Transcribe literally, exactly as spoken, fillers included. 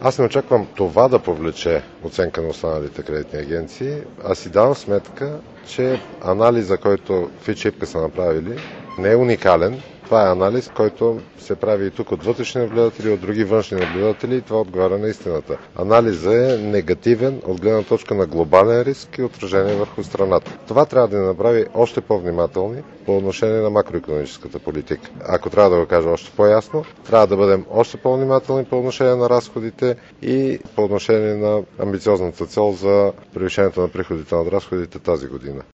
Аз не очаквам това да повлече оценка на останалите кредитни агенции, а си давам сметка, че анализа, който Fitch и са направили, не е уникален. Това е анализ, който се прави и тук от вътрешни наблюдатели, от други външни наблюдатели и това отговаря на истината. Анализът е негативен от гледна точка на глобален риск и отражение върху страната. Това трябва да ни направи още по-внимателни по отношение на макроекономическата политика. Ако трябва да го кажа още по-ясно, трябва да бъдем още по-внимателни по отношение на разходите и по отношение на амбициозната цел за превишението на приходите над разходите тази година.